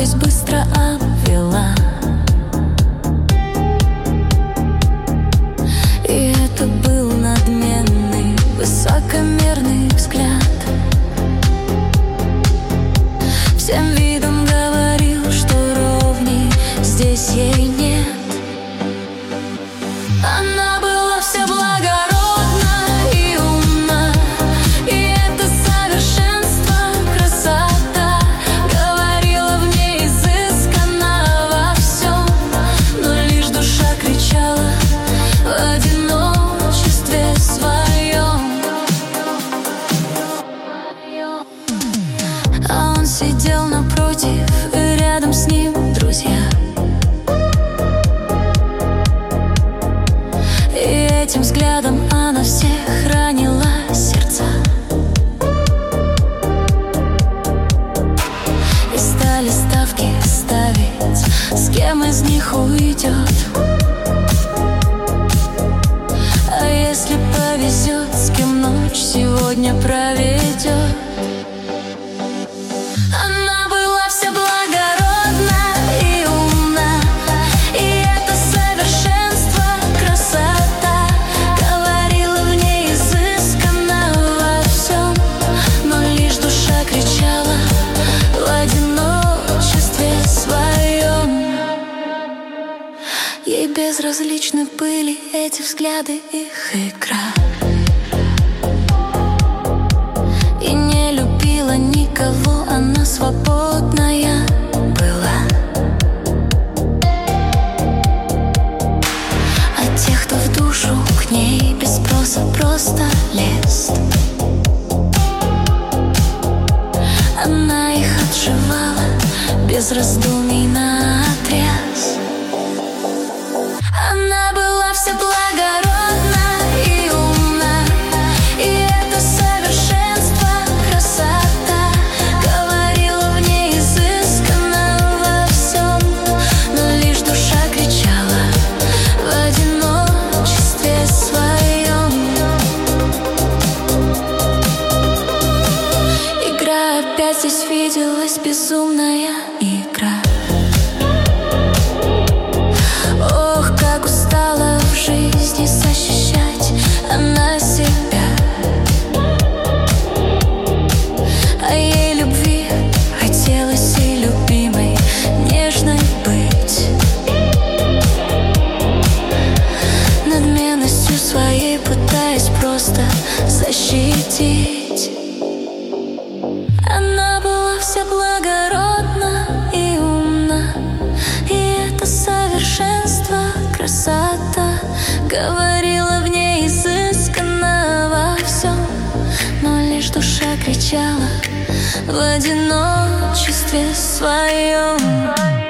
совесть быстро обвела. И это был надменный, высокомерный взгляд. Всем видом говорил, что ровней здесь ей нет. Она была вся благородна и умна, и это совершенство, красота. Говорила в ней изысканно во всем, но лишь душа кричала в одиночестве своем. А он сидел напротив, и рядом с ним друзья. Этим взглядом она всех ранила сердца. И стали ставки ставить, с кем из них уйдет. А если повезет, с кем ночь сегодня проведет. Она была вся благородна и умна, и это совершенство, красота. Говорила в ней изысканно во всем, но лишь душа кричала в одиночестве своем. Ей безразличны были эти взгляды, их игра. И не любила никого, она свободная была. А тех, кто в душу к ней без спроса просто лез, она их отшивала без раздумий наотрез. Она была вся благородна и умна, и это совершенство, красота. Говорила в ней изысканно во всем, но лишь душа кричала в одиночестве своем. Игра опять здесь виделась, безумная игра. Ох, как устала в жизни защищать она себя. А ей любви хотелось и любимой, нежной быть. Надменностью своей пытаясь просто защитить. Она была вся благородна и умна, и это совершенство, красота. Говорила в ней изысканно во всем, но лишь душа кричала в одиночестве своем.